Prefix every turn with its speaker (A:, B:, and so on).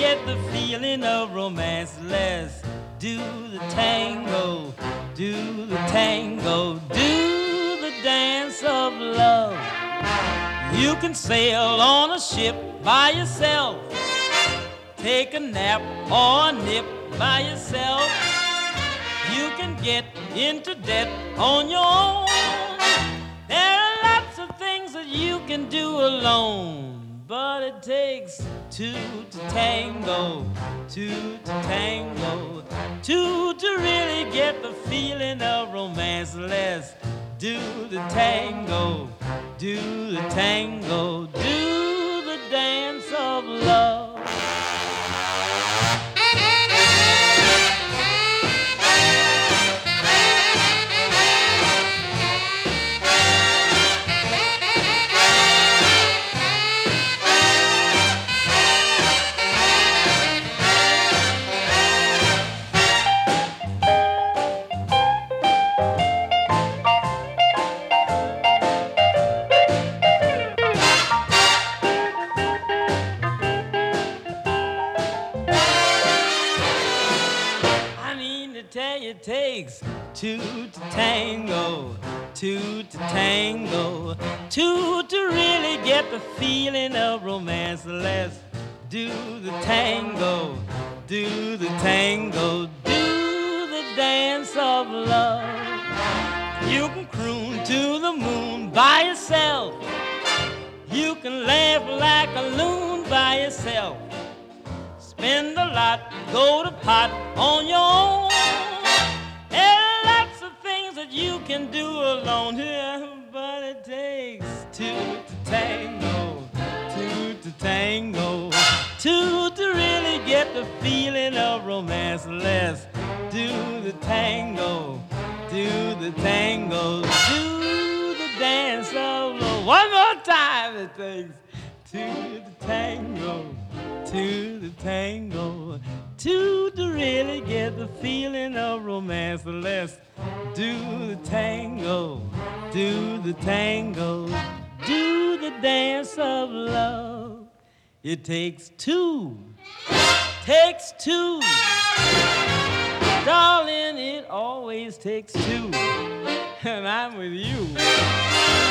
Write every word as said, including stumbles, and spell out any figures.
A: get the feeling of romance, let's do the tango, do the tango, do the dance of love. You can sail on a ship by yourself, take a nap or a nip by yourself. You can get into debt on your own. There are lots of things that you can do alone, but it takes two to tango, two to tango, two to really get the feeling of romance. Let's do the tango, do the tango, do the dance of love. It takes two to tango, two to tango, two to really get the feeling of romance. Let's do the tango, do the tango, do the dance of love. You can croon to the moon by yourself. You can laugh like a loon by yourself. Spend a lot, go to pot on your own. That you can do alone here, but it takes two to tango, two to tango, two to really get the feeling of romance. Let's do the tango, do the tango, do the dance of love. One more time, it takes two to tango, two to tango, two to really get the feeling of romance. Let's do the tango, do the tango, do the dance of love. It takes two, takes two. Darling, it always takes two. And I'm with you.